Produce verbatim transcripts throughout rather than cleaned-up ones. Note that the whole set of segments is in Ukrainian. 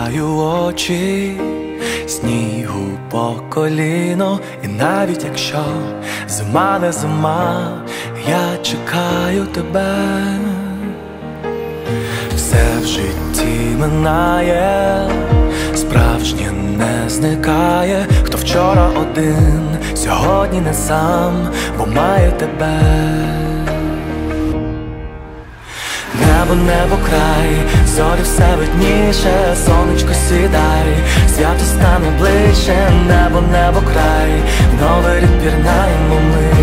Відкриваю очі, снігу по коліно, і навіть якщо зима не зима, я чекаю тебе. Все в житті минає, справжнє не зникає. Хто вчора один, сьогодні не сам, бо має тебе. Небо, небо, край, зорі все видніше, сонечко сідай, свято стане ближче. Небо, небо, край, в новий рік пірнаємо ми.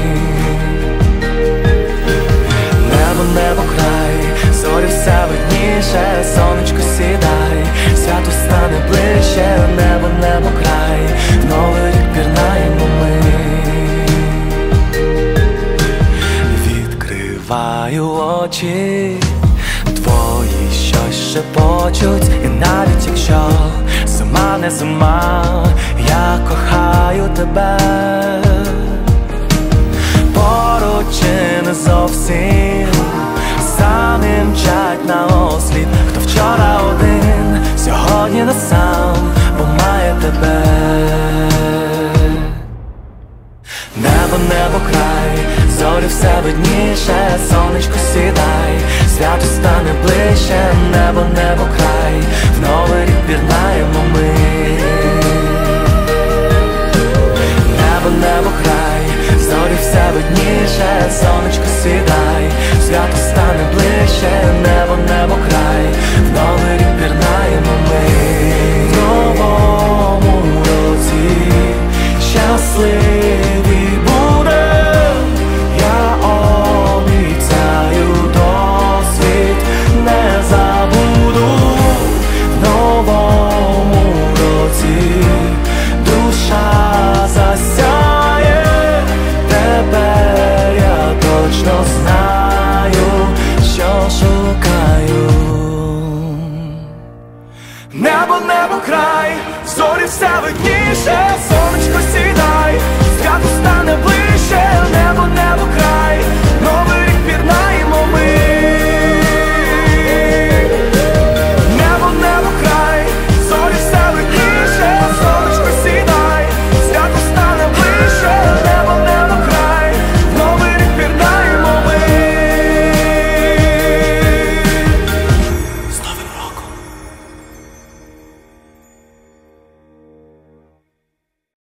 Небо, небо, край, зорі все видніше, сонечко сідай, свято стане ближче. Небо, небо, край, в новий рік пірнаємо ми. Відкриваю очі, твої щось шепочуть, і навіть якщо зима не зима, я кохаю тебе. Поруч чи не зовсім, самі мчать на осліп. Хто вчора один, сьогодні не сам, бо має тебе. Небо, небо, край, зорі все видніше, сонечко сідай, свято стане ближче. Небо, небо, край, в новий рік пірнаємо ми. Небо, небо, край, зорі все видніше, сонечко сідай, свято стане ближче. Небо, небо, край, в новий рік пірнаємо ми. В новому році щасливі будем, я обіцяю, досвід не забуду. В новому році душа засяє, тепер я точно знаю, що шукаю. Небо, небо, край, зорі все видніше,